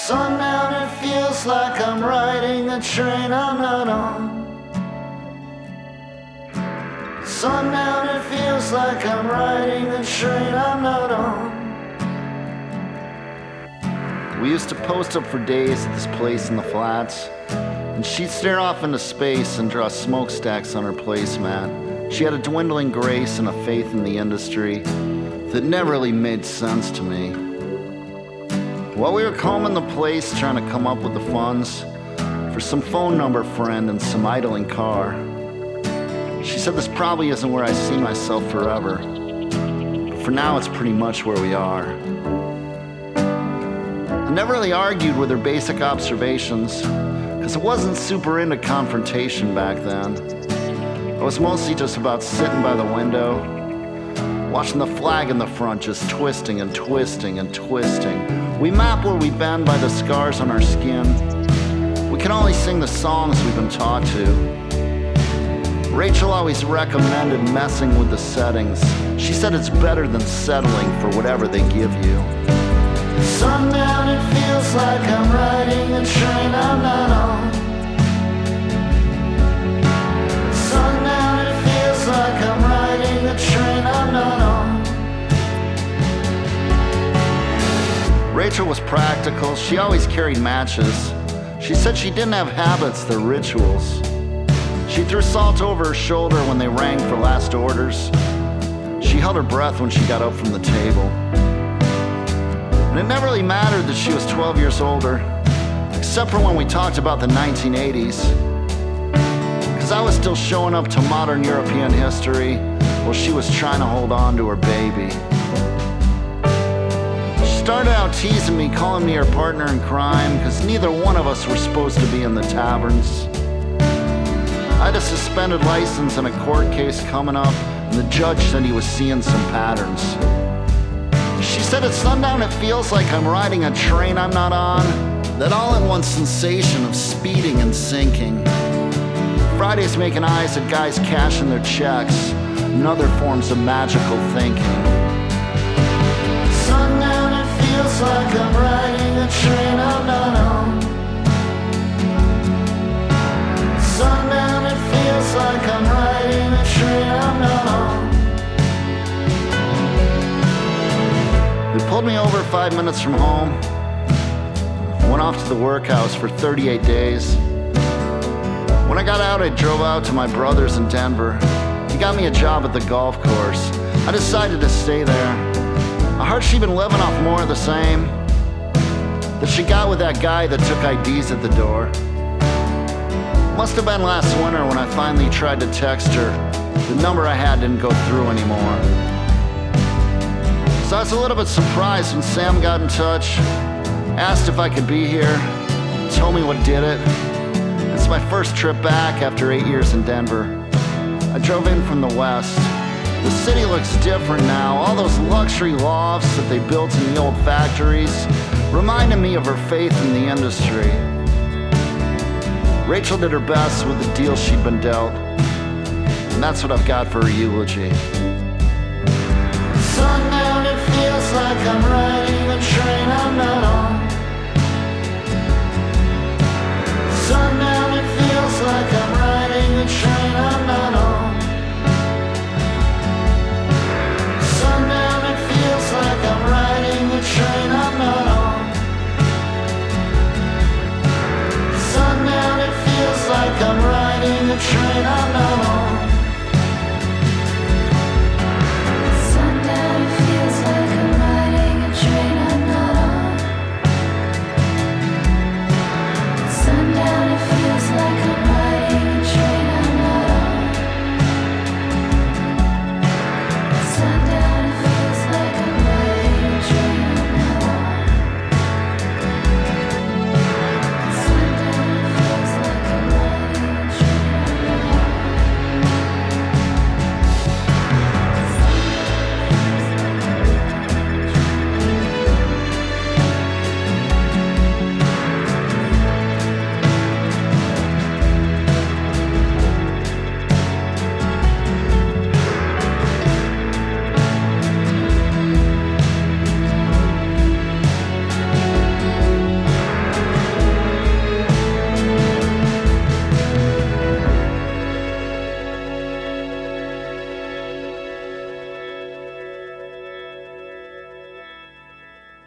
Sundown, it feels like I'm riding a train I'm not on. Sundown, it feels like I'm riding a train I'm not on. We used to post up for days at this place in the flats, and she'd stare off into space and draw smokestacks on her placemat. She had a dwindling grace and a faith in the industry that never really made sense to me. While we were combing the place trying to come up with the funds for some phone number friend and some idling car, she said this probably isn't where I see myself forever, but for now it's pretty much where we are. I never really argued with her basic observations because I wasn't super into confrontation back then. I was mostly just about sitting by the window, watching the flag in the front just twisting and twisting and twisting. We map where we've been by the scars on our skin. We can only sing the songs we've been taught to. Rachel always recommended messing with the settings. She said it's better than settling for whatever they give you. Sundown, it feels like I'm riding a train I'm not on. Sundown, it feels like I'm riding a train I'm not on. Rachel was practical. She always carried matches. She said she didn't have habits, they're rituals. She threw salt over her shoulder when they rang for last orders. She held her breath when she got up from the table. And it never really mattered that she was 12 years older, except for when we talked about the 1980s. Because I was still showing up to modern European history while she was trying to hold on to her baby. She started out teasing me, calling me her partner in crime, because neither one of us were supposed to be in the taverns. I had a suspended license and a court case coming up, and the judge said he was seeing some patterns. She said at sundown it feels like I'm riding a train I'm not on, that all-in-one sensation of speeding and sinking. Fridays making eyes at guys cashing their checks, and other forms of magical thinking. Sundown, it feels like I'm riding a train I'm not on. Sundown, it feels like I'm riding a train I'm not on. They pulled me over 5 minutes from home. Went off to the workhouse for 38 days. When I got out, I drove out to my brother's in Denver. He got me a job at the golf course. I decided to stay there. I heard she'd been living off more of the same that she got with that guy that took IDs at the door. Must have been last winter when I finally tried to text her. The number I had didn't go through anymore. So I was a little bit surprised when Sam got in touch, asked if I could be here, told me what did it. It's my first trip back after 8 years in Denver. I drove in from the west. The city looks different now. All those luxury lofts that they built in the old factories reminded me of her faith in the industry. Rachel did her best with the deal she'd been dealt, and that's what I've got for her eulogy.